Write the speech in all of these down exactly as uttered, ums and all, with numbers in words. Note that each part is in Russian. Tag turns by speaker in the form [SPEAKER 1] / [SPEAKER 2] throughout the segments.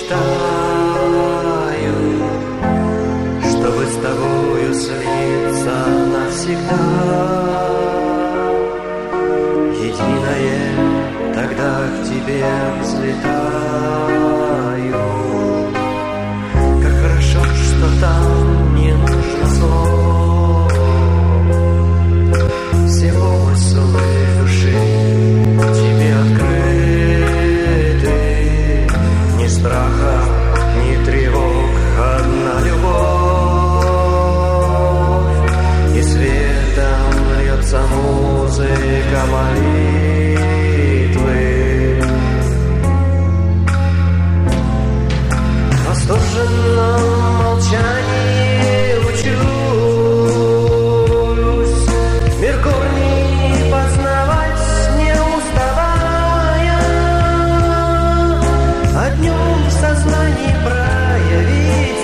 [SPEAKER 1] мечтаю, чтобы с тобою слиться навсегда. Единое, тогда к тебе взлетаю. Как хорошо, что там не нужно слов. Всего поцелуй души тебе открыты. Ни страха, ни тревог, одна любовь. И светом льется музыка молитвы. В восторженном молчании учусь мир корней познавать, не уставая, а днем в сознании проявить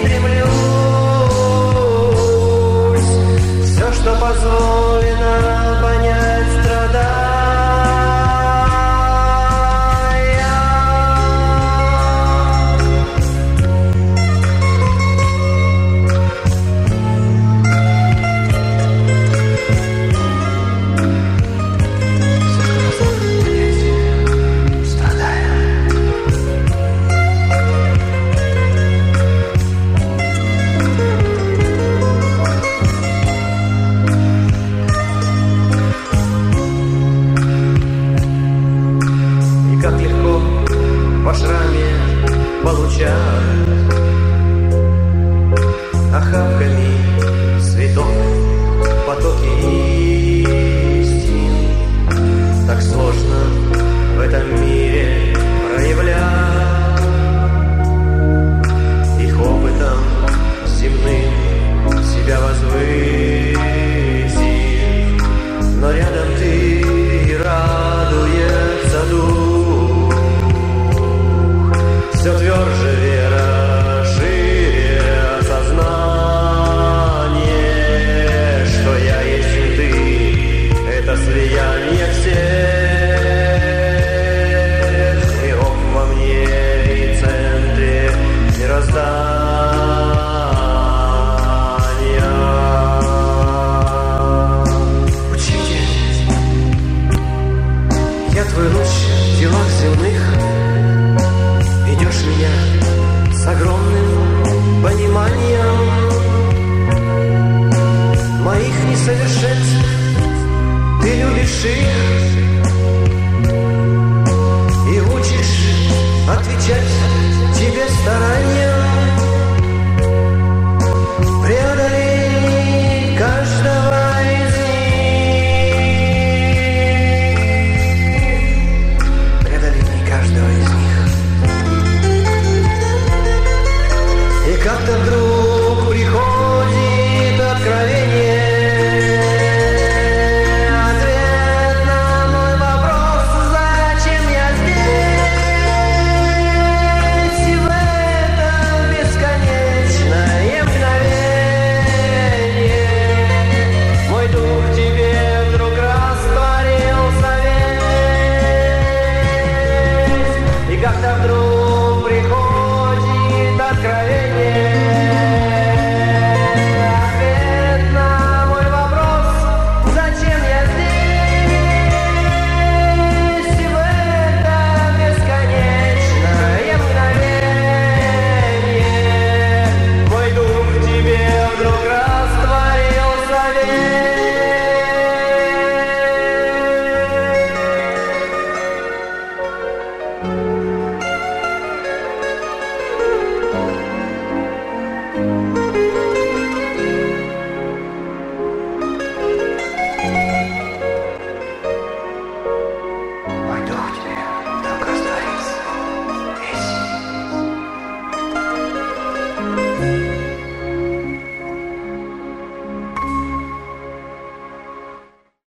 [SPEAKER 1] стремлюсь все, что позволено понять, страдая. По шраме получают охапками цветов потоки истин. Так сложно в этом мире проявлять их опытом земным себя возвысив. Но рядом ты и радуется дух. Все тверже вера, шире осознание, что я есть ты, это слияние всех миров во мне и центре мироздания. Учитель, я твой луч в делах земных. Ведешь меня с огромным пониманием моих несовершенств. Ты любишь их